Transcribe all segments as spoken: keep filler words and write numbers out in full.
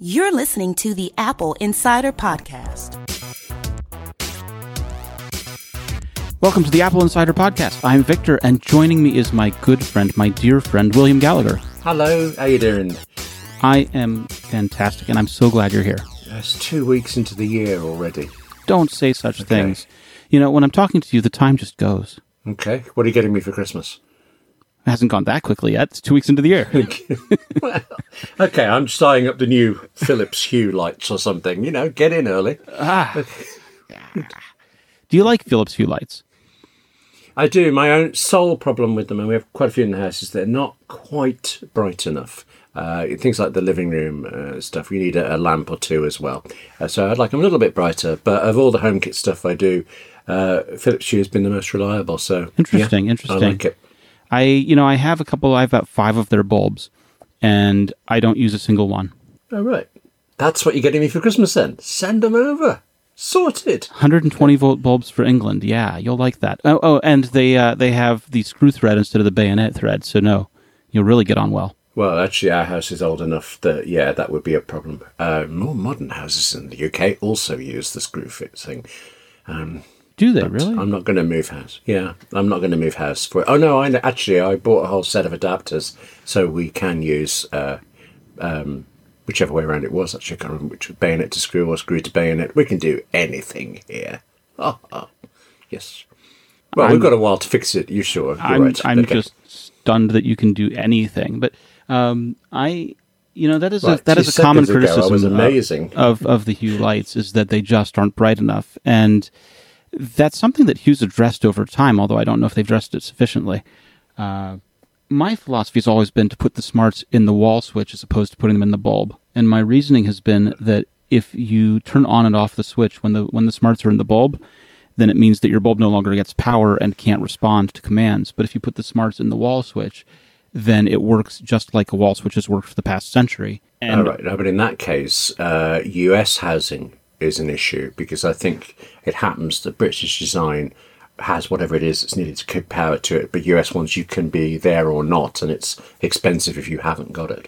You're listening to the Apple Insider Podcast. Welcome to the Apple Insider Podcast. I'm Victor, and joining me is my good friend, my dear friend, William Gallagher. Hello, how you doing? I am fantastic, and I'm so glad you're here. It's two weeks into the year already. Don't say such Okay. things. You know, when I'm talking to you, the time just goes. Okay, what are you getting me for Christmas? It hasn't gone that quickly yet. It's two weeks into the year. Well, okay, I'm starting up the new Philips Hue lights or something. You know, get in early. ah. Do you like Philips Hue lights? I do. My own sole problem with them, and we have quite a few in the house, is they're not quite bright enough. Uh, things like the living room uh, stuff, you need a, a lamp or two as well. Uh, so I'd like them a little bit brighter. But of all the HomeKit stuff I do, uh, Philips Hue has been the most reliable. So Interesting, yeah, interesting. I like it. I, you know, I have a couple, I have about five of their bulbs, and I don't use a single one. Oh, right. That's what you're getting me for Christmas then. Send them over. Sorted. one hundred twenty volt bulbs for England. Yeah, you'll like that. Oh, oh and they uh, they have the screw thread instead of the bayonet thread, so no, you'll really get on well. Well, actually, our house is old enough that, yeah, that would be a problem. Uh, more modern houses in the U K also use the screw fit thing. Um, Do they but really? I'm not going to move house. Yeah, I'm not going to move house for it. Oh, no, I actually, I bought a whole set of adapters so we can use uh, um, whichever way around it was. Actually, I can't remember which bayonet to screw or screw to bayonet. We can do anything here. Oh, oh. Yes. Well, I'm- we've got a while to fix it. You sure? You're I'm right. I'm Okay. just stunned that you can do anything. But um, I, you know, that is a Right, that two is a common seconds ago, I criticism was of- amazing. Of, of the Hue lights is that they just aren't bright enough, and that's something that Hue's addressed over time. Although I don't know if they've addressed it sufficiently. Uh, my philosophy has always been to put the smarts in the wall switch as opposed to putting them in the bulb, and my reasoning has been that if you turn on and off the switch when the when the smarts are in the bulb, then it means that your bulb no longer gets power and can't respond to commands. But if you put the smarts in the wall switch, then it works just like a wall switch has worked for the past century. And All right, no, but in that case, uh, U S housing is an issue because I think it happens that British design has whatever it is that's needed to keep power to it, but U S ones you can be there or not, and it's expensive if you haven't got it.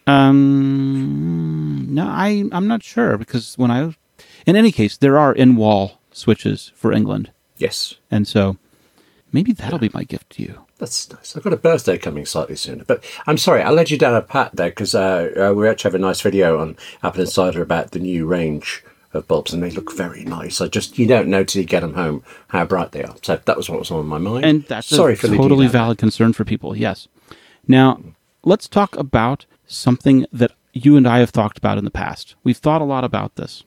um, no, I I'm not sure because when I, in any case, there are in-wall switches for England, Yes, and so maybe that'll be my gift to you. that's nice. I've got a birthday coming slightly sooner, but I'm sorry, I led you down a path there because uh, uh, we actually have a nice video on Apple Insider about the new range of bulbs, and they look very nice. I just, you don't know till you get them home how bright they are. So that was what was on my mind. And that's sorry a for leading you totally down that. valid concern for people, yes. Now, let's talk about something that you and I have talked about in the past. We've thought a lot about this.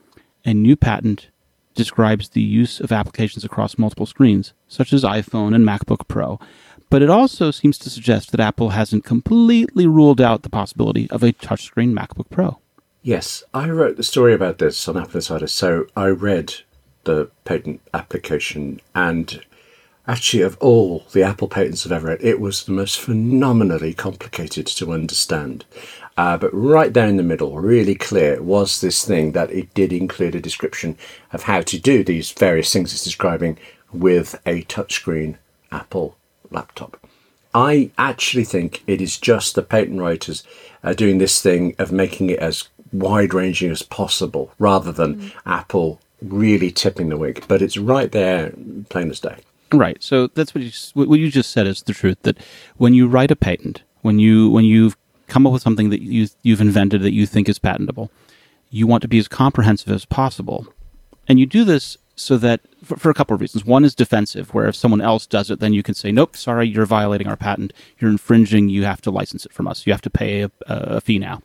A new patent describes the use of applications across multiple screens, such as iPhone and MacBook Pro. But it also seems to suggest that Apple hasn't completely ruled out the possibility of a touchscreen MacBook Pro. Yes, I wrote the story about this on Apple Insider, so I read the patent application, and actually of all the Apple patents I've ever read, it was the most phenomenally complicated to understand. Uh, but right there in the middle, really clear, was this thing that it did include a description of how to do these various things it's describing with a touchscreen Apple laptop. I actually think it is just the patent writers uh, doing this thing of making it as wide-ranging as possible, rather than mm. Apple really tipping the wig. But it's right there, plain as day. Right. So that's what you what you just said is the truth. That when you write a patent, when you when you've come up with something that you you've invented that you think is patentable, you want to be as comprehensive as possible, and you do this so that for, for a couple of reasons. One is defensive, where if someone else does it, then you can say, "Nope, sorry, you're violating our patent. You're infringing. You have to license it from us. You have to pay a, a fee now."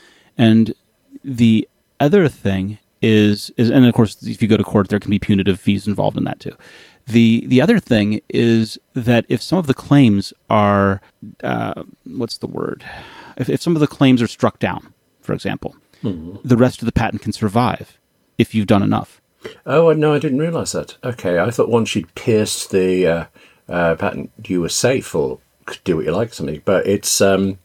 And the other thing is, is, and of course, if you go to court, there can be punitive fees involved in that too. The the other thing is that if some of the claims are, uh, what's the word? If, if some of the claims are struck down, for example, mm-hmm. the rest of the patent can survive if you've done enough. Oh, no, I didn't realise that. Okay, I thought once you'd pierced the uh, uh, patent, you were safe or could do what you like or something. But it's um,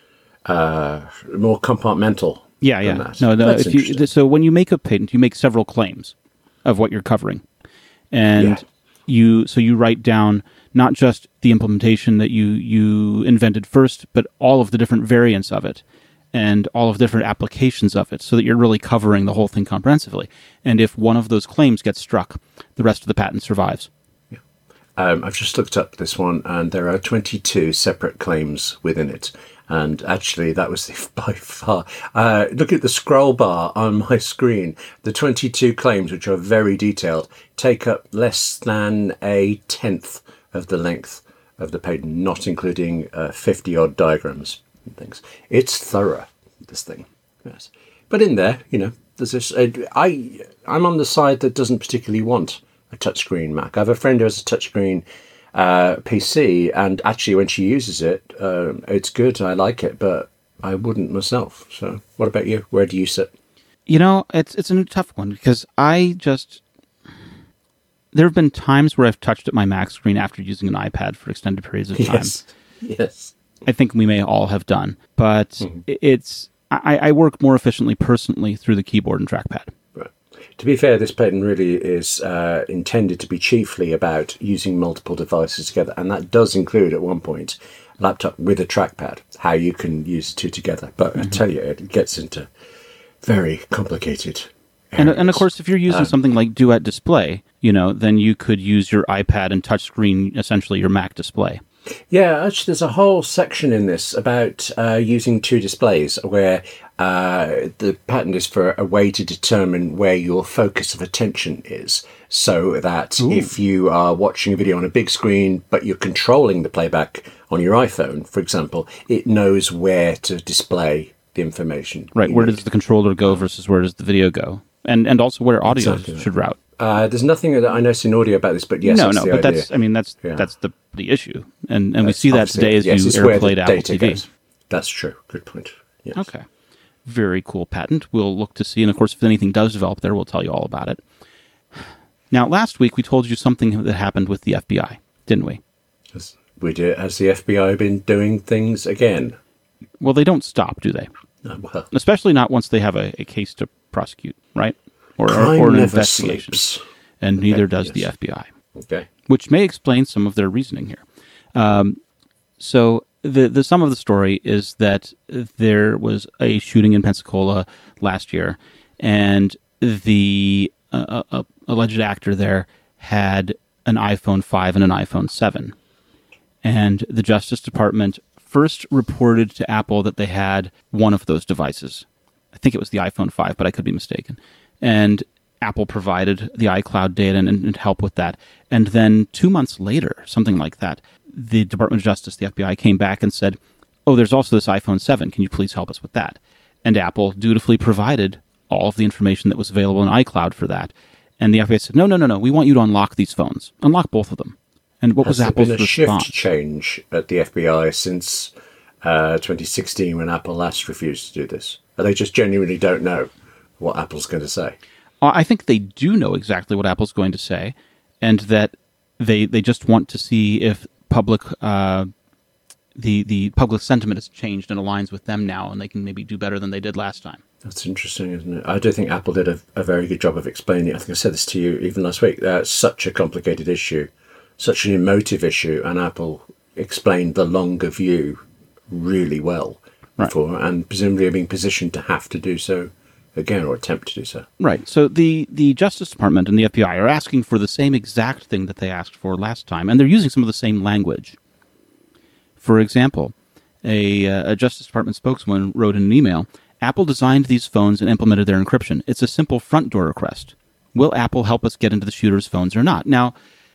uh, more compartmental. Yeah, yeah. That. No, no. That's If you, so when you make a patent, you make several claims of what you're covering, and Yeah. you so you write down not just the implementation that you you invented first, but all of the different variants of it. and all of the different applications of it so that you're really covering the whole thing comprehensively. And if one of those claims gets struck, the rest of the patent survives. Yeah. Um, I've just looked up this one, and there are twenty-two separate claims within it. And actually, that was the, by far... Uh, look at the scroll bar on my screen. The twenty-two claims, which are very detailed, take up less than a tenth of the length of the patent, not including uh, fifty-odd diagrams and things. It's thorough, this thing. Yes. But in there, you know, there's this... Uh, I, I'm on the side that doesn't particularly want a touchscreen Mac. I have a friend who has a touchscreen Uh, P C, and actually when she uses it, um, it's good. I like it, but I wouldn't myself. So what about you? Where do you sit? You know, it's it's a tough one because I just... There have been times where I've touched at my Mac screen after using an iPad for extended periods of time. Yes, yes. I think we may all have done. But mm-hmm. it's... I, I work more efficiently personally through the keyboard and trackpad. Right. To be fair, this patent really is uh, intended to be chiefly about using multiple devices together, and that does include, at one point, a laptop with a trackpad, how you can use the two together. But mm-hmm. I tell you, it gets into very complicated and, and of course, if you're using um, something like Duet Display, you know, then you could use your iPad and touchscreen, essentially your Mac display. Yeah, actually, there's a whole section in this about uh, using two displays where uh, the patent is for a way to determine where your focus of attention is, so that Ooh. If you are watching a video on a big screen, but you're controlling the playback on your iPhone, for example, it knows where to display the information. Right, where need. does the controller go versus where does the video go? And and also where audio exactly. should route. Uh, there's nothing that I noticed in audio about this, but yes, no, that's no, the but idea. that's I mean that's yeah. that's the the issue, and and we see that today as yes, you AirPlay Apple T V. Goes. That's true. Good point. Yes. Okay, very cool patent. We'll look to see, and of course, if anything does develop there, we'll tell you all about it. Now, last week we told you something that happened with the F B I, didn't we? Has, we did. Has the F B I been doing things again? Well, they don't stop, do they? Uh, well, especially not once they have a, a case to prosecute, right? Or, crime or an never investigation. Sleeps. And okay, neither does yes. the F B I. Okay. Which may explain some of their reasoning here. Um, so the the sum of the story is that there was a shooting in Pensacola last year, and the uh, uh, alleged actor there had an iPhone five and an iPhone seven. And the Justice Department first reported to Apple that they had one of those devices. I think it was the iPhone five, but I could be mistaken. And Apple provided the iCloud data and, and help with that. And then two months later, something like that, the Department of Justice, the F B I, came back and said, oh, there's also this iPhone seven. Can you please help us with that? And Apple dutifully provided all of the information that was available in iCloud for that. And the F B I said, no, no, no, no, we want you to unlock these phones. Unlock both of them. And what Has was Apple's response? Has there been a response? shift change at the F B I since uh, twenty sixteen when Apple last refused to do this? Or they just genuinely don't know what Apple's going to say? I think they do know exactly what Apple's going to say, and that they they just want to see if public uh, the the public sentiment has changed and aligns with them now, and they can maybe do better than they did last time. That's interesting, isn't it? I do think Apple did a, a very good job of explaining it. I think I said this to you even last week. That's such a complicated issue, such an emotive issue, and Apple explained the longer view really well right. before, and presumably are being positioned to have to do so again, or attempt to do so. Right. So the, the Justice Department and the F B I are asking for the same exact thing that they asked for last time, and they're using some of the same language. For example, a, uh, a Justice Department spokesman wrote in an email, Apple designed these phones and implemented their encryption. It's a simple front door request. Will Apple help us get into the shooter's phones or not? Now,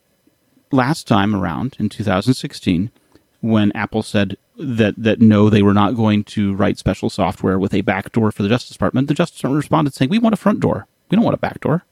last time around, in two thousand sixteen, when Apple said that that no, they were not going to write special software with a backdoor for the Justice Department, the Justice Department responded saying, we want a front door. We don't want a backdoor.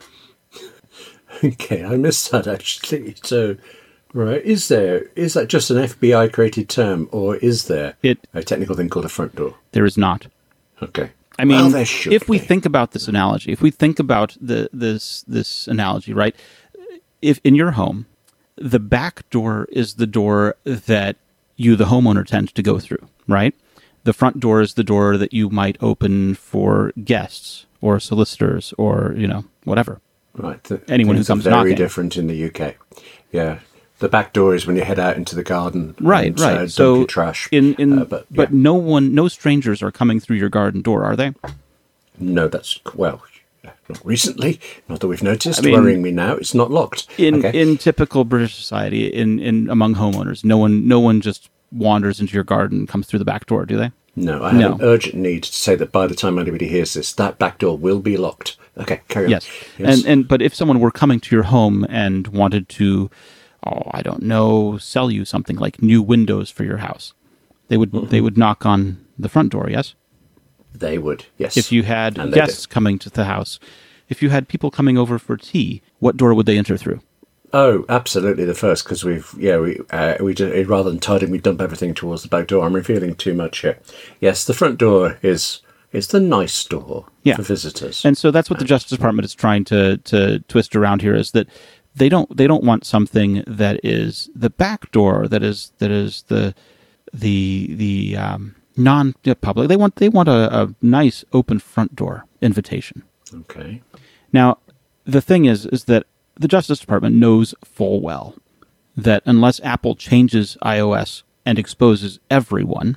Okay, I missed that actually. So, right, is there, is that just an F B I created term, or is there it, a technical thing called a front door? There is not. Okay. I mean, well, there should if we be. think about this analogy, if we think about the this this analogy, right? If in your home, the back door is the door that you, the homeowner, tend to go through, right? The front door is the door that you might open for guests or solicitors or, you know, whatever. Right. The, Anyone who comes are very knocking. different in the U K. Yeah. The back door is when you head out into the garden. Right, and, right. Uh, dump so your trash. in in Uh, but but yeah. no one, no strangers are coming through your garden door, are they? No, that's well, not recently. Not that we've noticed. I mean, worrying me now. It's not locked. In okay. in typical British society, in, in among homeowners, no one no one just wanders into your garden and comes through the back door, do they? No, I have No. an urgent need to say that by the time anybody hears this, that back door will be locked. Okay, carry on. Yes. And and but if someone were coming to your home and wanted to, oh, I don't know, sell you something like new windows for your house, they would Mm-hmm. they would knock on the front door, yes? They would, yes. If you had And they guests do. coming to the house, if you had people coming over for tea, what door would they enter through? Oh, absolutely the first, because we've, yeah, we, uh, we do, rather than tidying, we dump everything towards the back door. I'm revealing too much here. Yes, the front door is is the nice door Yeah. for visitors. And so that's what the Justice Department is trying to, to twist around here, is that they don't they don't want something that is the back door, that is that is the the the um, non public. They want they want a, a nice open front door invitation. Okay. Now, the thing is is that the Justice Department knows full well that unless Apple changes iOS and exposes everyone,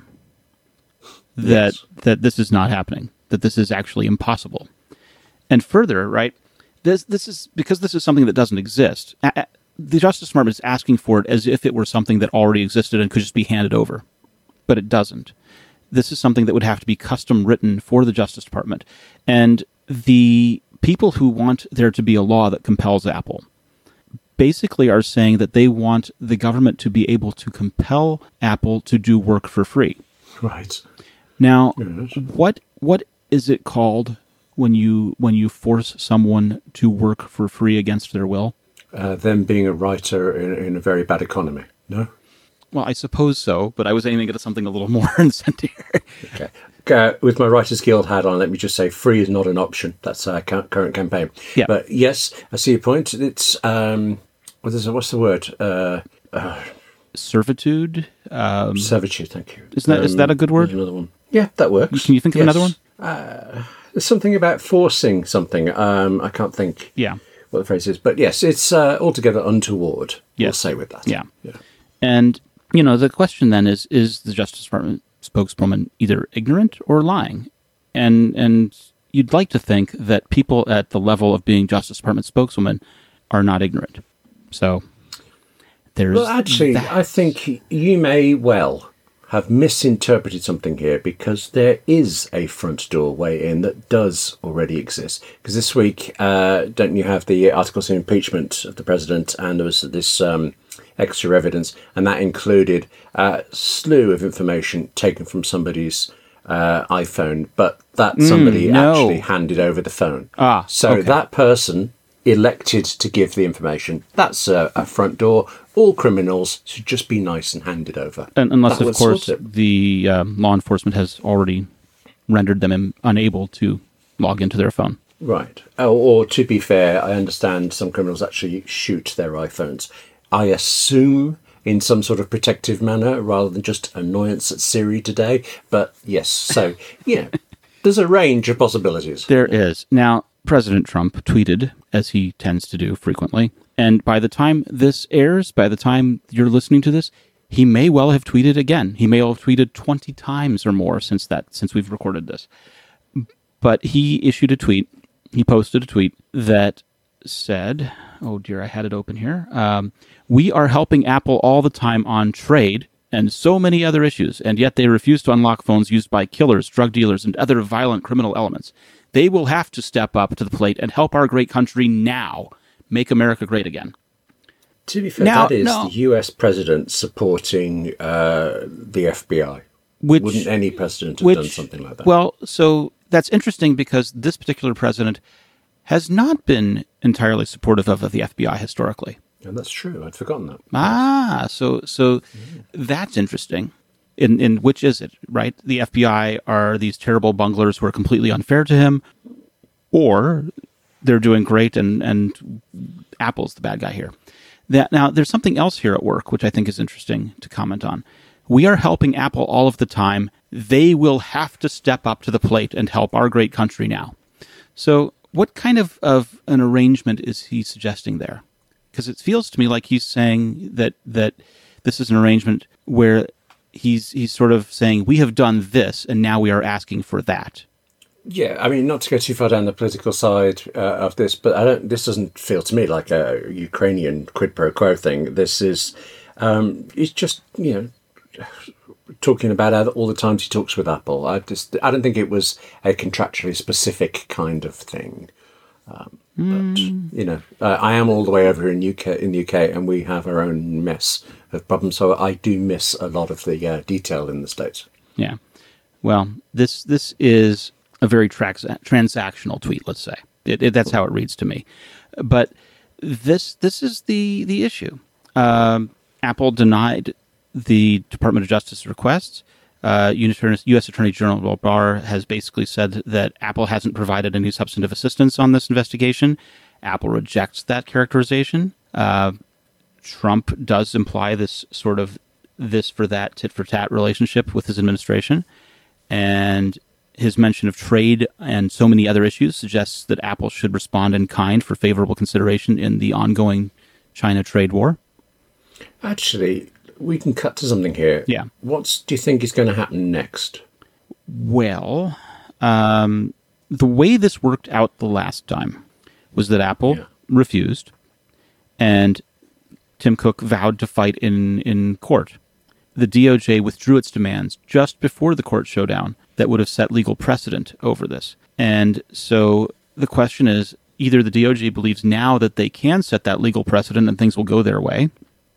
that Yes. that this is not happening, that this is actually impossible. And further, right, this this is because this is something that doesn't exist. A- a- the Justice Department is asking for it as if it were something that already existed and could just be handed over, but it doesn't. This is something that would have to be custom written for the Justice Department, and the people who want there to be a law that compels Apple basically are saying that they want the government to be able to compel Apple to do work for free. Right. Now, Yes. what what is it called when you when you force someone to work for free against their will? Uh, them being a writer in, in a very bad economy. No? Well, I suppose so, but I was aiming at something a little more incendiary. Okay. Uh, with my Writers Guild hat on, let me just say free is not an option. That's our cu- current campaign. Yeah. But yes, I see your point. It's, um, what is it, what's the word? Uh, Servitude. Um, servitude, thank you. Isn't that- is that a good word? Another one. Yeah, that works. Can you think of Yes. another one? There's something about forcing something. Um, I can't think yeah. what the phrase is. But yes, it's uh, altogether untoward. We'll Yes. say with that. Yeah. yeah. And, you know, the question then is, is the Justice Department spokeswoman either ignorant or lying? And and you'd like to think that people at the level of being Justice Department spokeswoman are not ignorant. So there's Well, actually, that. I think you may well have misinterpreted something here, because there is a front door way in that does already exist. Because this week, uh, don't you have the articles of impeachment of the president, and there was this um, extra evidence, and that included a slew of information taken from somebody's uh, iPhone, but that somebody no. actually handed over the phone. Ah, so okay. that person elected to give the information. That's a, a front door. All criminals should just be nice and hand it over. And unless, That of would course, sort it. the um, law enforcement has already rendered them im- unable to log into their phone. Right. Oh, or to be fair, I understand some criminals actually shoot their iPhones. I assume in some sort of protective manner rather than just annoyance at Siri today. But yes, so, yeah, there's a range of possibilities. There is. Now, President Trump tweeted, as he tends to do frequently, and by the time this airs, by the time you're listening to this, he may well have tweeted again. He may have tweeted twenty times or more since that since we've recorded this. But he issued a tweet. He posted a tweet that said, oh dear, I had it open here. Um, we are helping Apple all the time on trade and so many other issues, and yet they refuse to unlock phones used by killers, drug dealers, and other violent criminal elements. They will have to step up to the plate and help our great country now. Make America great again. To be fair, Now- that is no. the U S president supporting uh, the F B I. Which, Wouldn't any president have which, done something like that? Well, so that's interesting because this particular president has not been entirely supportive of, of the F B I historically. And that's true. I'd forgotten that. Ah, so so that's interesting. In in which is it, right? The F B I are these terrible bunglers who are completely unfair to him, or they're doing great and, and Apple's the bad guy here. That now there's something else here at work which I think is interesting to comment on. We are helping Apple all of the time. They will have to step up to the plate and help our great country now. So what kind of, of an arrangement is he suggesting there? because it feels to me like he's saying that that this is an arrangement where he's he's sort of saying we have done this and now we are asking for that. Yeah, I mean, not to go too far down the political side uh, of this, but I don't. This doesn't feel to me like a Ukrainian quid pro quo thing. This is, um, it's just you know, talking about all the times he talks with Apple. I just, I don't think it was a contractually specific kind of thing. Um, mm. But you know, uh, I am all the way over here in U K in the U K, and we have our own mess of problems. So I do miss a lot of the uh, detail in the States. Yeah, well, this this is a very trans- transactional tweet, let's say. It, it, that's how it reads to me. But this this is the, the issue. Um, Apple denied the Department of Justice requests. Uh, U S Attorney General Barr has basically said that Apple hasn't provided any substantive assistance on this investigation. Apple rejects that characterization. Uh, Trump does imply this sort of this for that, tit for tat relationship with his administration. And his mention of trade and so many other issues suggests that Apple should respond in kind for favorable consideration in the ongoing China trade war. Actually, we can cut to something here. Yeah. What do you think is going to happen next? Well, um, the way this worked out the last time was that Apple yeah. refused, and Tim Cook vowed to fight in, in court. The D O J withdrew its demands just before the court showdown that would have set legal precedent over this. And so the question is, either the D O J believes now that they can set that legal precedent and things will go their way,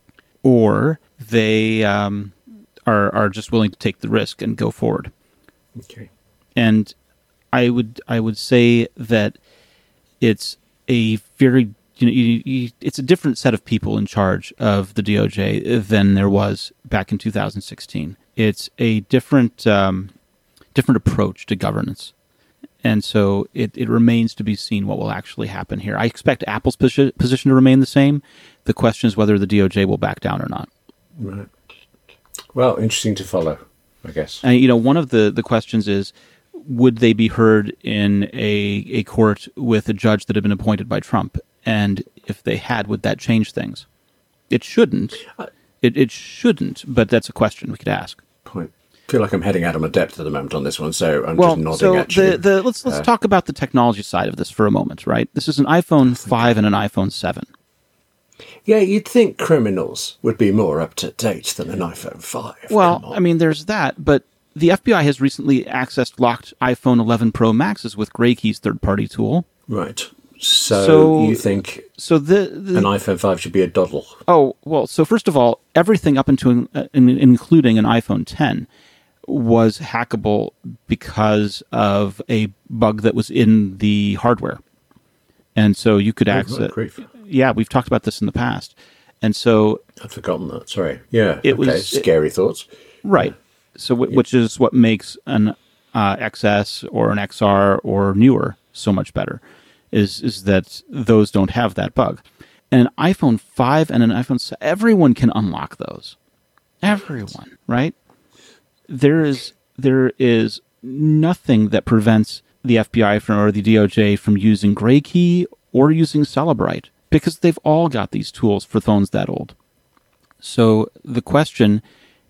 or they um, are are just willing to take the risk and go forward. Okay. And I would I would say that it's a very you know you, you, it's a different set of people in charge of the D O J than there was back in two thousand sixteen. It's a different um, different approach to governance. And so it, it remains to be seen what will actually happen here. I expect Apple's posi- position to remain the same. The question is whether the D O J will back down or not. Right. Well, interesting to follow, I guess. And, you know, one of the, the questions is, would they be heard in a, a court with a judge that had been appointed by Trump? And if they had, would that change things? It shouldn't. It, it shouldn't, but that's a question we could ask. Point. I feel like I'm heading out of my depth at the moment on this one, so I'm well, just nodding so at you. The, the, let's let's uh, talk about the technology side of this for a moment, right? This is an iPhone five and an iPhone seven. Yeah, you'd think criminals would be more up to date than an iPhone five. Well, I mean, there's that, but the F B I has recently accessed locked iPhone eleven Pro Maxes with GrayKey's third-party tool. Right. So, so you think so the, the, an iPhone five should be a doddle? Oh, well, so first of all, everything up into uh, in, including an iPhone ten was hackable because of a bug that was in the hardware. And so you could access... Oh, yeah, we've talked about this in the past. And so... I'd forgotten that, sorry. Yeah, it okay, was, scary it, thoughts. Right. So, w- yeah. Which is what makes an uh, X S or an X R or newer so much better, is is that those don't have that bug. And an iPhone five and an iPhone seven, everyone can unlock those. Everyone, right? There is there is nothing that prevents the F B I from, or the D O J from using GrayKey or using Celebrite, because they've all got these tools for phones that old. So the question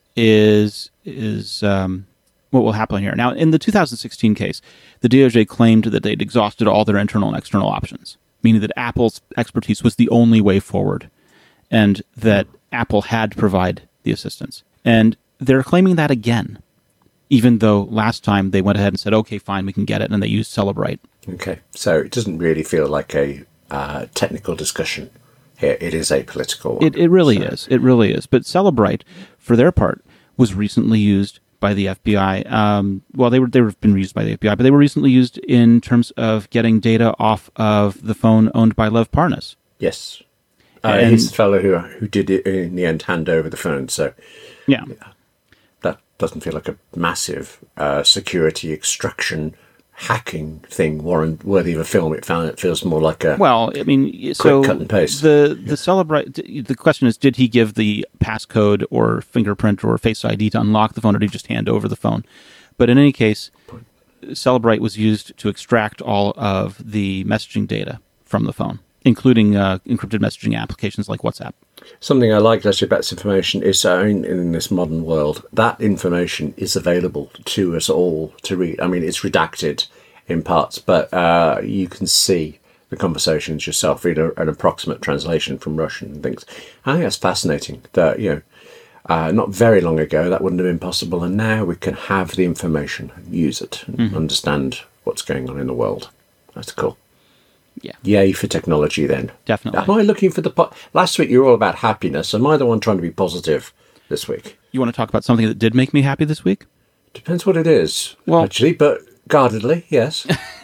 is is um, what will happen here. Now, in the two thousand sixteen case, the D O J claimed that they'd exhausted all their internal and external options, meaning that Apple's expertise was the only way forward, and that Apple had to provide the assistance. And they're claiming that again, even though last time they went ahead and said, okay, fine, we can get it, and they used Celebrite. Okay, so it doesn't really feel like a uh, technical discussion here. It is a political one. It, it really so. is. It really is. But Celebrite, for their part, was recently used by the F B I. Um, well, they were they were been used by the F B I, but they were recently used in terms of getting data off of the phone owned by Lev Parnas. Yes. Uh, he's the fellow who who did it in the end hand over the phone. So yeah, yeah that doesn't feel like a massive uh, security extraction hacking thing warrant worthy of a film. It found it feels more like a well. I mean, so quick cut and paste. The the Celebrite. The question is, did he give the passcode or fingerprint or Face I D to unlock the phone, or did he just hand over the phone? But in any case, Celebrite was used to extract all of the messaging data from the phone. including uh, encrypted messaging applications like WhatsApp. Something I like actually about this information is uh, in, in this modern world, that information is available to us all to read. I mean, it's redacted in parts, but uh, you can see the conversations yourself, read a, an approximate translation from Russian and things. I think that's fascinating that, you know, uh, not very long ago that wouldn't have been possible, and now we can have the information, use it, and mm-hmm. understand what's going on in the world. That's cool. Yeah. Yay for technology then. Definitely. Am I looking for the... Po- Last week you were all about happiness. Am I the one trying to be positive this week? You want to talk about something that did make me happy this week? Depends what it is, well, actually, but guardedly, yes.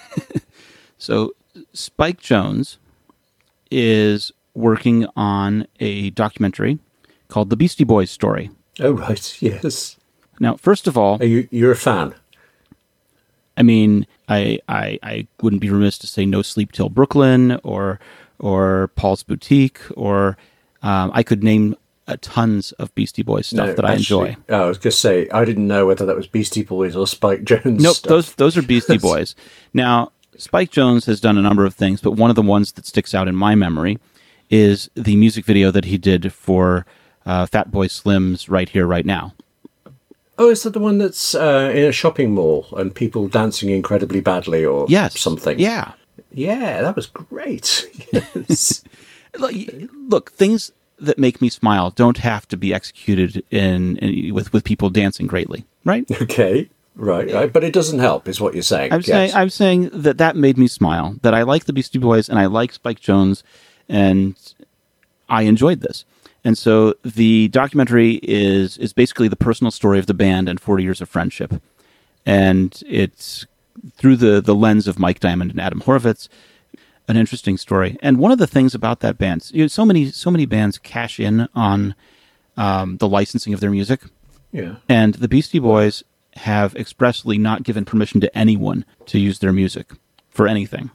So Spike Jonze is working on a documentary called The Beastie Boys Story. Oh, right, yes. Now, first of all... Are you, you're a fan? I mean, I, I I wouldn't be remiss to say No Sleep Till Brooklyn or or Paul's Boutique, or um, I could name uh, tons of Beastie Boys stuff no, that I actually, enjoy. Oh, I was going to say, I didn't know whether that was Beastie Boys or Spike Jonze Nope, stuff. those those are Beastie Boys. Now, Spike Jonze has done a number of things, but one of the ones that sticks out in my memory is the music video that he did for uh, Fatboy Slim's Right Here, Right Now. Oh, is that the one that's uh, in a shopping mall and people dancing incredibly badly or yes. something? Yeah. Yeah, that was great. Yes. look, look, things that make me smile don't have to be executed in, in with, with people dancing greatly, right? Okay, right, right. But it doesn't help, is what you're saying. I'm, yes. saying, I'm saying that that made me smile, that I like the Beastie Boys and I like Spike Jonze, and I enjoyed this. And so the documentary is is basically the personal story of the band and forty years of friendship. And it's through the, the lens of Mike Diamond and Adam Horovitz, an interesting story. And one of the things about that band, you know, so many so many bands cash in on um, the licensing of their music. Yeah. And the Beastie Boys have expressly not given permission to anyone to use their music for anything.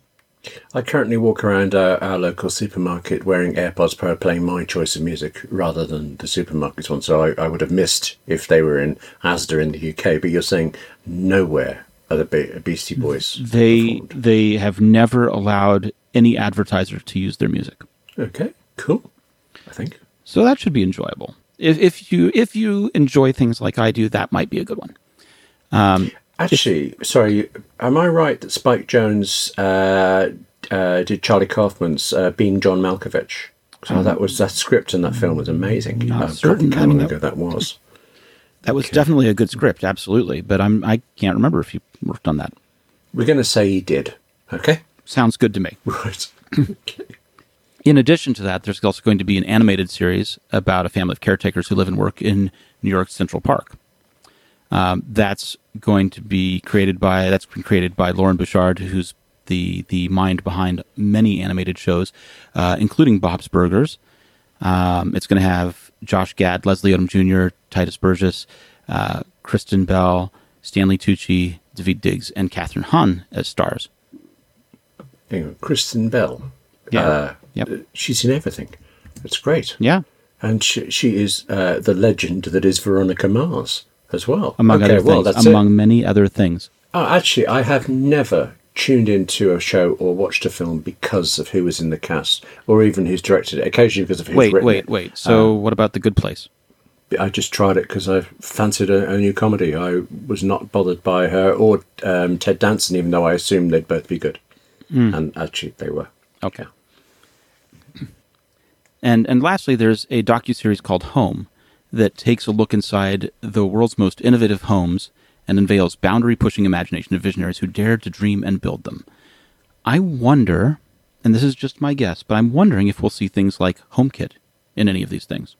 I currently walk around our, our local supermarket wearing AirPods Pro, playing my choice of music rather than the supermarket's one. So I, I would have missed if they were in Asda in the U K. But you're saying nowhere are the Be- Beastie Boys They performed. They have never allowed any advertiser to use their music. Okay, cool. I think so. That should be enjoyable. If if you if you enjoy things like I do, that might be a good one. Um, Actually, sorry, am I right that Spike Jonze uh, uh, did Charlie Kaufman's uh, Being John Malkovich? So um, that was that script in that film was amazing. Not uh, certain. How long ago that was? That was okay. definitely a good script, absolutely. But I'm I can't remember if you worked on that. We're going to say he did. Okay, sounds good to me. Right. Okay. In addition to that, there's also going to be an animated series about a family of caretakers who live and work in New York Central Park. Um, that's going to be created by that's been created by Lauren Bouchard, who's the the mind behind many animated shows, uh, including Bob's Burgers. Um, it's going to have Josh Gad, Leslie Odom Junior, Titus Burgess, uh, Kristen Bell, Stanley Tucci, David Diggs, and Catherine Hahn as stars. Hang on, Kristen Bell. Yeah, uh, yep. She's in everything. It's great. Yeah, and she, she is uh, the legend that is Veronica Mars as well. Among okay, other well, things. That's Among it. many other things. Oh, actually, I have never tuned into a show or watched a film because of who was in the cast or even who's directed it. Occasionally because of who's wait, written wait, it. wait, wait. So, Uh, what about The Good Place? I just tried it because I fancied a, a new comedy. I was not bothered by her or um, Ted Danson, even though I assumed they'd both be good. Mm. And actually, they were. Okay. And and lastly, there's a docuseries called Home that takes a look inside the world's most innovative homes and unveils boundary-pushing imagination of visionaries who dared to dream and build them. I wonder, and this is just my guess, but I'm wondering if we'll see things like HomeKit in any of these things.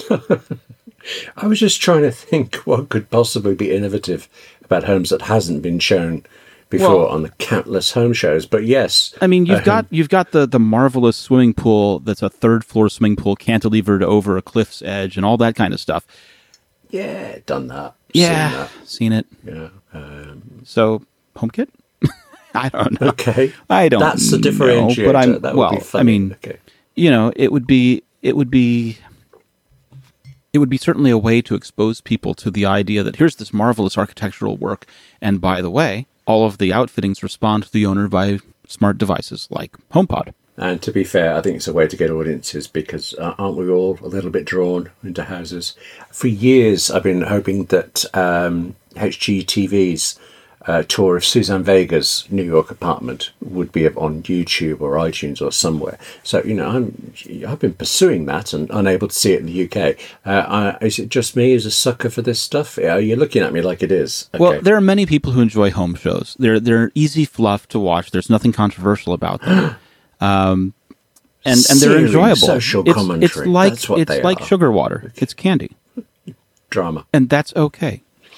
I was just trying to think what could possibly be innovative about homes that hasn't been shown before Well, on the countless home shows. But yes, I mean, you've um, got you've got the, the marvelous swimming pool that's a third floor swimming pool cantilevered over a cliff's edge and all that kind of stuff. yeah, done that. Yeah, Seen that. seen it. Yeah. Um, So, HomeKit? I don't know. okay. I don't. That's the know, differentiator. But I'm That would well. be funny. I mean, okay. you know, it would be it would be it would be certainly a way to expose people to the idea that here's this marvelous architectural work, and by the way, all of the outfittings respond to the owner by smart devices like HomePod. And to be fair, I think it's a way to get audiences because uh, aren't we all a little bit drawn into houses? For years, I've been hoping that um, H G T V's uh, tour of Suzanne Vega's New York apartment would be on YouTube or iTunes or somewhere. So, you know, I'm, I've been pursuing that and unable to see it in the U K. Uh, I, is it just me who's a sucker for this stuff? Are you looking at me like it is? Okay. Well, there are many people who enjoy home shows. They're, they're easy fluff to watch. There's nothing controversial about them. Um, and, and they're Searing enjoyable. social it's, commentary. it's like That's what it's they like are. sugar water. It's candy, Drama. and that's okay.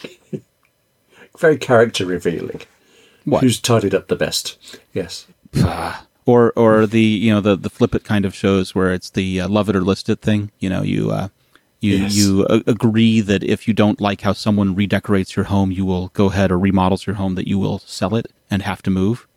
Very character revealing. What? Who's tidied up the best? Yes. or or the you know the the flip it kind of shows where it's the uh, love it or list it thing. You know, you uh, you Yes. you uh, agree that if you don't like how someone redecorates your home, you will go ahead or remodels your home, that you will sell it and have to move.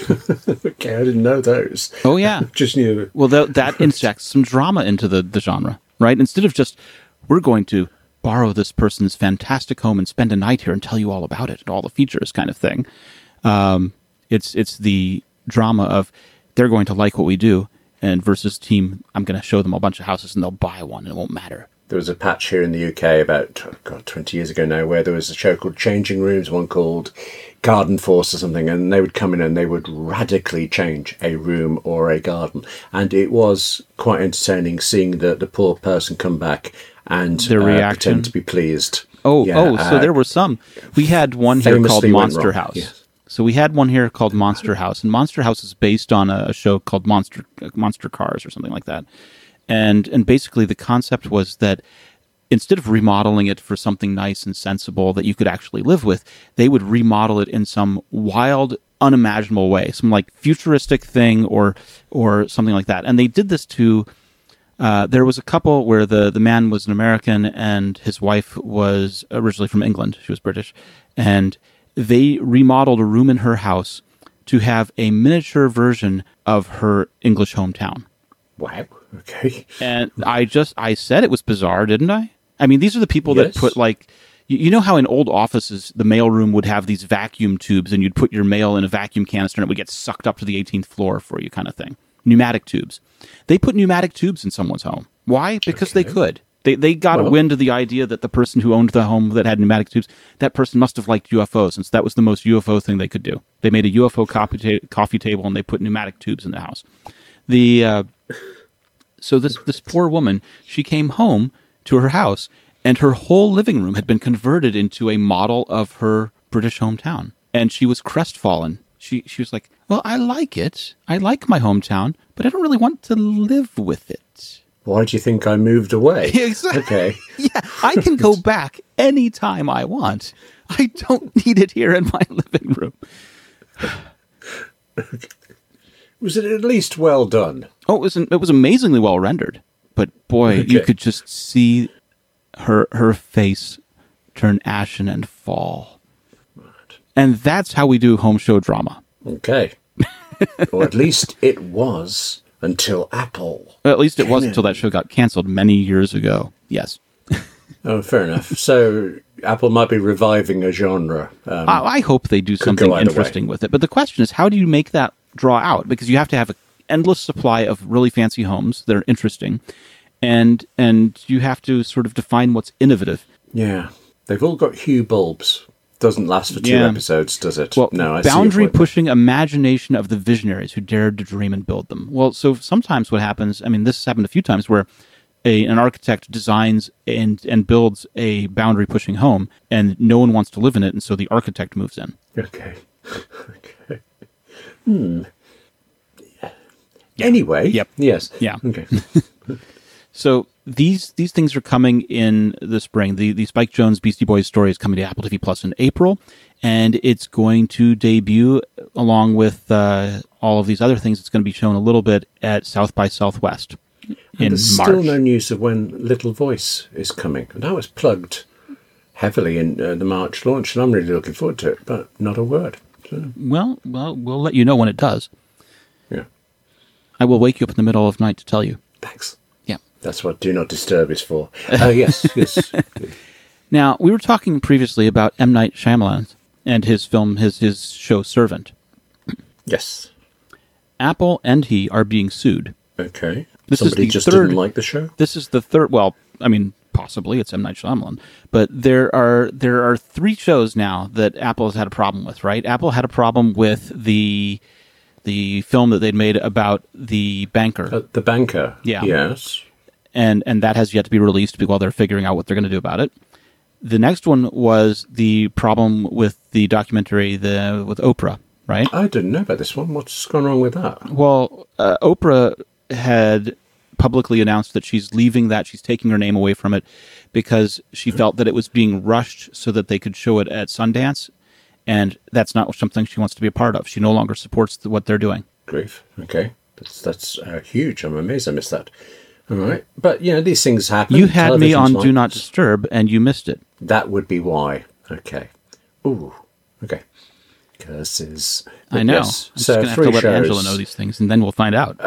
Okay, I didn't know those. Oh yeah. Just knew. Well, that, that injects some drama into the, the genre, right? Instead of just, we're going to borrow this person's fantastic home and spend a night here and tell you all about it and all the features kind of thing. Um, it's it's the drama of they're going to like what we do, and versus team, I'm going to show them a bunch of houses and they'll buy one and it won't matter. There was a patch here in the U K about, oh God, twenty years ago now, where there was a show called Changing Rooms, one called Garden Force or something, and they would come in and they would radically change a room or a garden. And it was quite entertaining seeing the, the poor person come back and Their uh, reaction. pretend to be pleased. Oh, Yeah, oh, so uh, there were some. We had one here called famously went Monster wrong, House. yes. So we had one here called Monster House, and Monster House is based on a, a show called Monster Monster Cars or something like that. And and basically the concept was that instead of remodeling it for something nice and sensible that you could actually live with, they would remodel it in some wild, unimaginable way, some like futuristic thing or or something like that. And they did this to. Uh, there was a couple where the, the man was an American and his wife was originally from England. She was British. And they remodeled a room in her house to have a miniature version of her English hometown. Wow. Okay. And I just, I said it was bizarre, didn't I? I mean, these are the people Yes. that put like, you, you know how in old offices, the mailroom would have these vacuum tubes and you'd put your mail in a vacuum canister and it would get sucked up to the eighteenth floor for you kind of thing. Pneumatic tubes. They put pneumatic tubes in someone's home. Why? Because they could. They they got Well- wind of the idea that the person who owned the home that had pneumatic tubes, that person must have liked U F Os, since that was the most U F O thing they could do. They made a U F O coffee, ta- coffee table and they put pneumatic tubes in the house. The uh, so this this poor woman, she came home to her house and her whole living room had been converted into a model of her British hometown, and she was crestfallen. She she was like, "Well, I like it. I like my hometown, but I don't really want to live with it." Why do you think I moved away? Exactly. Okay. Yeah, I can go back anytime I want. I don't need it here in my living room. Was it at least well done? Oh, it was it was amazingly well rendered, but boy, you Okay. could just see her her face turn ashen and fall. And that's how we do home show drama. Okay. Or at least it was until Apple. At least it was Can until that show got canceled many years ago. Yes. Oh, fair enough. So Apple might be reviving a genre. Um, I, I hope they do something go either interesting way. with it. But the question is, how do you make that draw out? Because you have to have an endless supply of really fancy homes that are interesting. And and you have to sort of define what's innovative. yeah. They've all got hue bulbs. Doesn't last for two Yeah. episodes, does it? Well, no, I see your boundary point there. pushing imagination of the visionaries who dared to dream and build them. Well, so sometimes what happens, I mean, this has happened a few times where a, an architect designs and, and builds a boundary pushing home and no one wants to live in it. And so the architect moves in. Okay. Okay. Hmm. Anyway. Yep. Yes. Yeah. Okay. So these these things are coming in the spring. The the Spike Jonze Beastie Boys story is coming to Apple T V Plus in April, and it's going to debut along with uh, all of these other things. It's going to be shown a little bit at South by Southwest in And there's March. still no news of when Little Voice is coming. And that was plugged heavily in uh, the March launch, and I'm really looking forward to it, but not a word. So, Well, well, we'll let you know when it does. yeah. I will wake you up in the middle of the night to tell you. Thanks. Yeah. That's what Do Not Disturb is for. Oh, yes, yes. Now, we were talking previously about M. Night Shyamalan and his film, his his show Servant. Yes. Apple and he are being sued. Okay. This Somebody is the just third, didn't like the show? This is the third. Well, I mean, possibly it's M. Night Shyamalan, but there are there are three shows now that Apple has had a problem with. Right? Apple had a problem with the the film that they'd made about the banker. Uh, the banker. Yeah. Yes. And and that has yet to be released while they're figuring out what they're going to do about it. The next one was the problem with the documentary the with Oprah. Right? I didn't know about this one. What's gone wrong with that? Well, uh, Oprah had publicly announced that she's leaving that. She's taking her name away from it because she felt that it was being rushed so that they could show it at Sundance. And that's not something she wants to be a part of. She no longer supports the, what they're doing. Grief. Okay. That's that's uh, huge. I'm amazed I missed that. All right. But, you know, these things happen. You had me on Television's Do Not like- Disturb, and you missed it. That would be why. Okay. Ooh. Okay. Curses. I know. Yes. I'm just So going to have to three let shows. Angela know these things, and then we'll find out.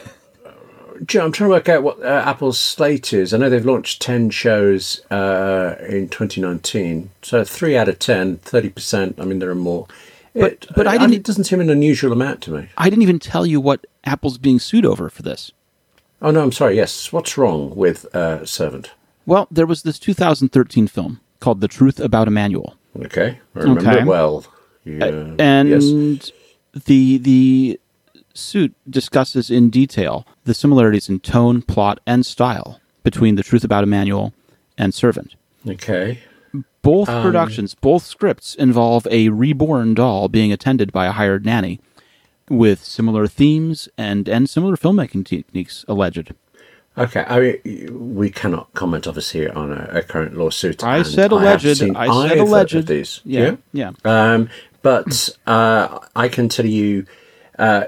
Joe, I'm trying to work out what uh, Apple's slate is. I know they've launched ten shows uh, in twenty nineteen. So three out of ten, thirty percent. I mean, there are more. But- it, but I uh, didn't- It doesn't seem an unusual amount to me. I didn't even tell you what Apple's being sued over for this. Oh, no, I'm sorry. Yes. What's wrong with uh, Servant? Well, there was this two thousand thirteen film called The Truth About Emmanuel. Okay. I remember Okay. it well. Yeah. And yes. the the suit discusses in detail the similarities in tone, plot, and style between The Truth About Emmanuel and Servant. Okay. Both productions, both scripts involve a reborn doll being attended by a hired nanny with similar themes and, and similar filmmaking techniques alleged. Okay, I mean, we cannot comment, obviously, on a, a current lawsuit. I and said I have alleged. seen I said either alleged. of these. Yeah, yeah. Um, but uh, I can tell you, uh,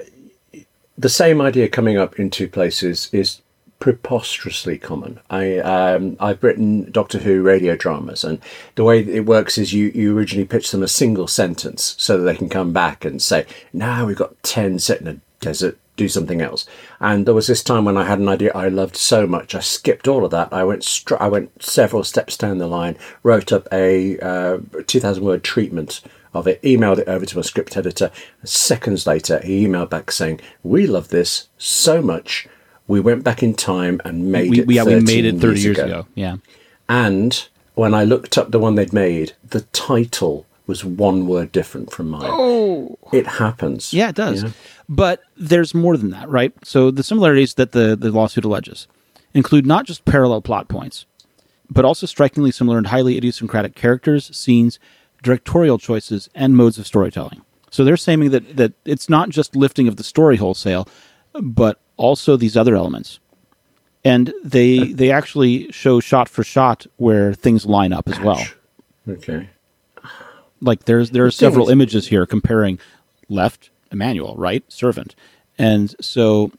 the same idea coming up in two places is preposterously common. I um, I've written Doctor Who radio dramas, and the way it works is you, you originally pitch them a single sentence so that they can come back and say, "Now we've got ten set in a desert. Do something else." And there was this time when I had an idea I loved so much, I skipped all of that. I went str- I went several steps down the line, wrote up a uh, two thousand word treatment of it, emailed it over to my script editor. Seconds later, he emailed back saying, "We love this so much. We went back in time and made We, it. we, yeah, we made it thirteen thirty years ago. Yeah. And when I looked up the one they'd made, the title was one word different from mine. Oh, it happens. Yeah, it does. You know? But there's more than that, right? So the similarities that the, the lawsuit alleges include not just parallel plot points, but also strikingly similar and highly idiosyncratic characters, scenes, directorial choices, and modes of storytelling. So they're saying that, that it's not just lifting of the story wholesale, but also these other elements. And they they actually show shot for shot where things line up as well. Okay. Like there's there are The thing several is- images here comparing left Emmanuel, right Servant, and so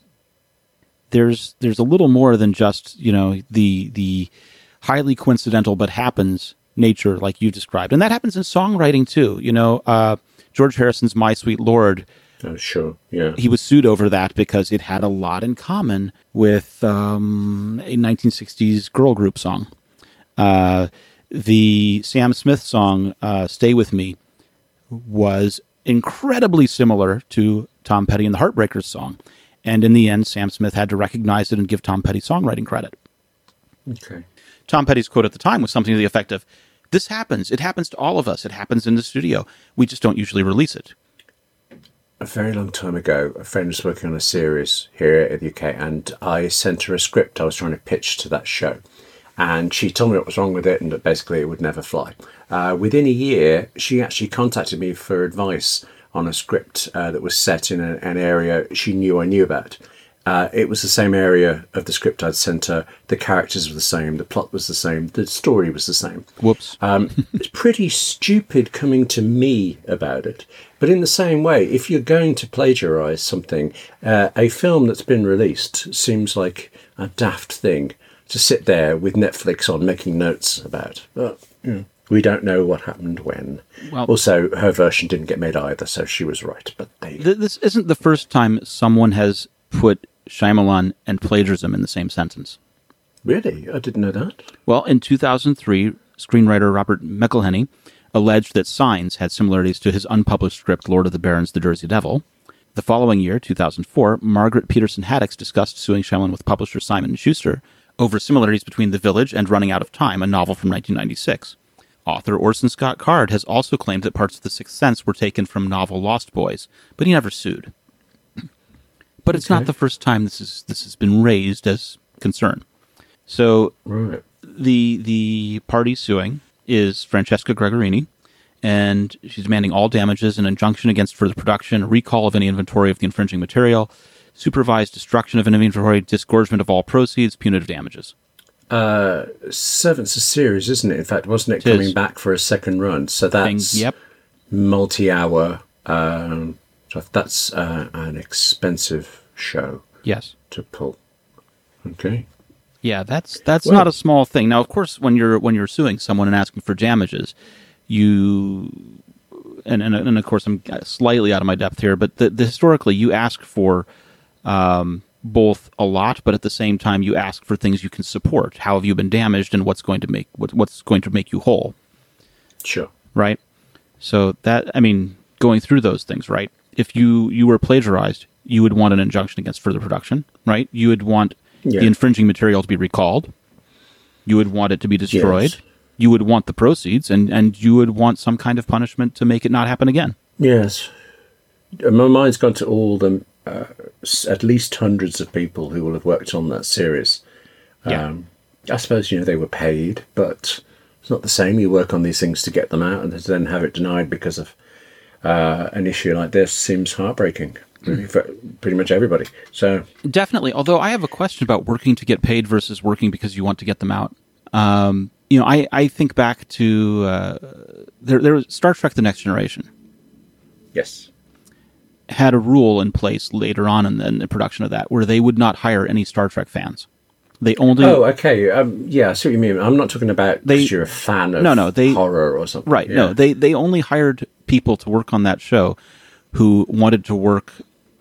there's there's a little more than just you know the the highly coincidental but happens nature like you described, and that happens in songwriting too. You know, uh, George Harrison's "My Sweet Lord." Oh, sure. Yeah. He was sued over that because it had a lot in common with um, a nineteen sixties girl group song. Uh, the Sam Smith song, uh, Stay With Me, was incredibly similar to Tom Petty and the Heartbreakers song. And in the end, Sam Smith had to recognize it and give Tom Petty songwriting credit. Okay. Tom Petty's quote at the time was something to the effect of, "This happens. It happens to all of us. It happens in the studio. We just don't usually release it." A very long time ago, a friend was working on a series here in the U K, and I sent her a script I was trying to pitch to that show. And she told me what was wrong with it and that basically it would never fly. Uh, within a year, she actually contacted me for advice on a script uh, that was set in a, an area she knew I knew about. Uh, it was the same area of the script I'd sent her. The characters were the same. The plot was the same. The story was the same. Whoops. Um, it's pretty stupid coming to me about it. But in the same way, if you're going to plagiarize something, uh, a film that's been released seems like a daft thing to sit there with Netflix on making notes about. But you know, we don't know what happened when. Well- also, her version didn't get made either, so she was right. But they, Th- this isn't the first time someone has put Shyamalan and plagiarism in the same sentence. really, I didn't know that. Well, in two thousand three, screenwriter Robert McElhenney alleged that Signs had similarities to his unpublished script, Lord of the Barons, The Jersey Devil. The following year, two thousand four, Margaret Peterson Haddix discussed suing Shyamalan with publisher Simon and Schuster over similarities between The Village and Running Out of Time, a novel from nineteen ninety-six. Author Orson Scott Card has also claimed that parts of The Sixth Sense were taken from novel Lost Boys, but he never sued. But it's okay. Not the first time this is this has been raised as concern. So right. the the party suing is Francesca Gregorini, and she's demanding all damages, an injunction against further production, a recall of any inventory of the infringing material, supervised destruction of an inventory, disgorgement of all proceeds, punitive damages. Uh, Servants a series, isn't it? In fact, wasn't it, it coming is. back for a second run? So that's Thing, yep. multi-hour. Um, so that's uh, an expensive show. Yes. To pull. Okay. Yeah, that's that's well, not a small thing. Now, of course, when you're when you're suing someone and asking for damages, you and and, and of course I'm slightly out of my depth here, but the, the historically you ask for um, both a lot, but at the same time you ask for things you can support. How have you been damaged, and what's going to make what, what's going to make you whole? Sure. Right. So that I mean, going through those things, right? If you you were plagiarized, you would want an injunction against further production, right? You would want yeah. the infringing material to be recalled. You would want it to be destroyed. Yes. You would want the proceeds, and, and you would want some kind of punishment to make it not happen again. Yes. My mind's gone to all the, uh, at least hundreds of people who will have worked on that series. Yeah. Um, I suppose, you know, they were paid, but it's not the same. You work on these things to get them out, and to then have it denied because of uh, an issue like this seems heartbreaking. For pretty much everybody. So definitely. Although I have a question about working to get paid versus working because you want to get them out. Um, you know, I, I think back to uh, there. There was Star Trek: The Next Generation. Yes, had a rule in place later on in the, in the production of that where they would not hire any Star Trek fans. They only. Oh, okay. Um, yeah, I see what you mean. I'm not talking about because you're a fan of no, no, they, horror or something. Right. Yeah. No, they they only hired people to work on that show who wanted to work.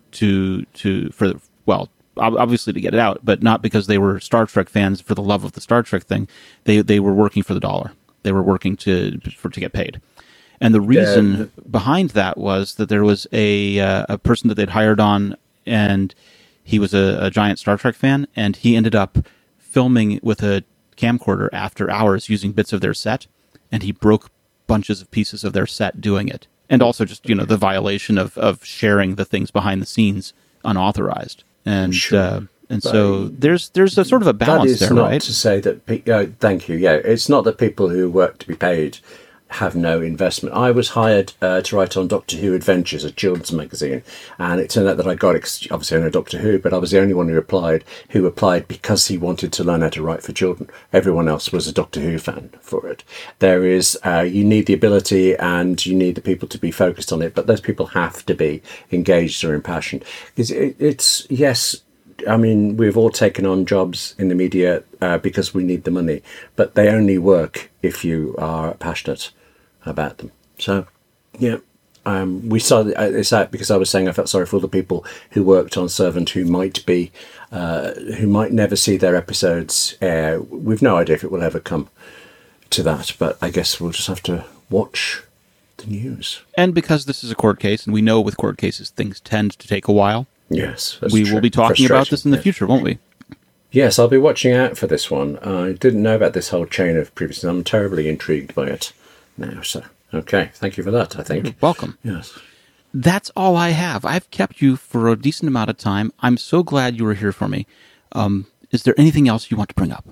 To to for well, obviously to get it out, but not because they were Star Trek fans for the love of the Star Trek thing. They they were working for the dollar. They were working to for to get paid. And the reason uh, behind that was that there was a uh, a person that they'd hired on, and he was a, a giant Star Trek fan, and he ended up filming with a camcorder after hours using bits of their set, and he broke bunches of pieces of their set doing it. And also just, you know, the violation of, of sharing the things behind the scenes unauthorized. And sure. uh, and but so there's there's a sort of a balance there, right? That is not to say that... Pe- uh, thank you, yeah. It's not that people who work to be paid have no investment. I was hired uh, to write on Doctor Who Adventures, a children's magazine, and it turned out that I got, ex- obviously I know Doctor Who, but I was the only one who applied, who applied because he wanted to learn how to write for children. Everyone else was a Doctor Who fan for it. There is, uh, you need the ability and you need the people to be focused on it, but those people have to be engaged or impassioned. It's, it, it's yes, I mean, we've all taken on jobs in the media uh, because we need the money, but they only work if you are passionate about them. So, yeah, um, we saw it's out because I was saying I felt sorry for all the people who worked on Servant who might be, uh, who might never see their episodes air. We've no idea if it will ever come to that, but I guess we'll just have to watch the news. And because this is a court case, and we know with court cases things tend to take a while. Yes, that's we true. will be talking about this in the yes. future, won't we? Yes, I'll be watching out for this one. I didn't know about this whole chain of previously. I'm terribly intrigued by it now. So, okay, thank you for that, I think. You're welcome. Yes. That's all I have. I've kept you for a decent amount of time. I'm so glad you were here for me. Um, is there anything else you want to bring up?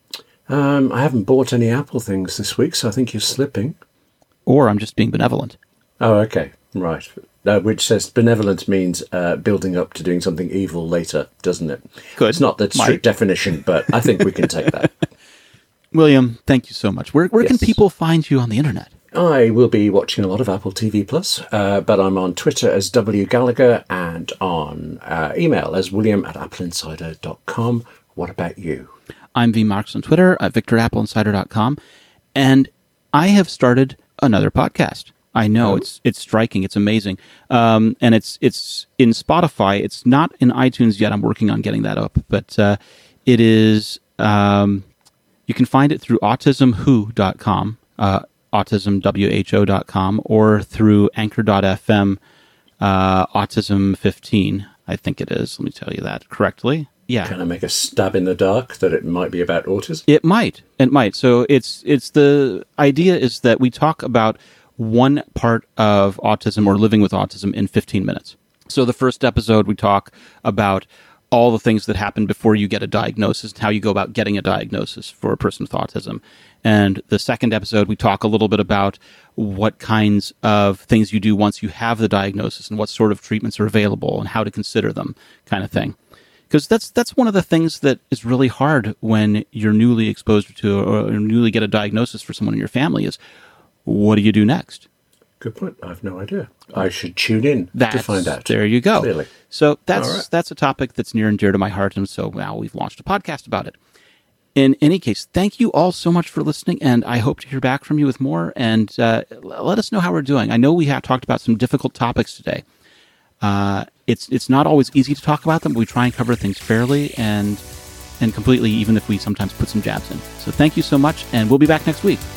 Um, I haven't bought any Apple things this week, so I think you're slipping. Or I'm just being benevolent. Oh, okay. Right. Uh, which says benevolent means uh, building up to doing something evil later, doesn't it? Good. It's not the strict Mike. definition, but I think we can take that. William, thank you so much. Where, where yes. can people find you on the internet? I will be watching a lot of Apple T V Plus, uh, but I'm on Twitter as W Gallagher and on uh, email as william at apple insider dot com. What about you? I'm V Marks on Twitter at victor apple insider dot com, and I have started another podcast. I know oh. it's it's striking, it's amazing, um, and it's it's in Spotify. It's not in iTunes yet. I'm working on getting that up, but uh, it is. Um, you can find it through autism who dot com. Uh, autism who dot com or through anchor dot f m, uh, uh, Autism fifteen, I think it is. Let me tell you that correctly. Yeah. Can I make a stab in the dark that it might be about autism? It might. It might. So it's it's the idea is that we talk about one part of autism or living with autism in fifteen minutes. So the first episode, we talk about all the things that happen before you get a diagnosis and how you go about getting a diagnosis for a person with autism. And the second episode, we talk a little bit about what kinds of things you do once you have the diagnosis and what sort of treatments are available and how to consider them, kind of thing. Because that's that's one of the things that is really hard when you're newly exposed to or newly get a diagnosis for someone in your family is, what do you do next? Good point. I have no idea. I should tune in that's, to find out. There you go. Clearly. So that's All right. that's a topic that's near and dear to my heart, and so now we've launched a podcast about it. In any case, thank you all so much for listening, and I hope to hear back from you with more, and uh, let us know how we're doing. I know we have talked about some difficult topics today. Uh, it's it's not always easy to talk about them, but we try and cover things fairly and and completely, even if we sometimes put some jabs in. So thank you so much, and we'll be back next week.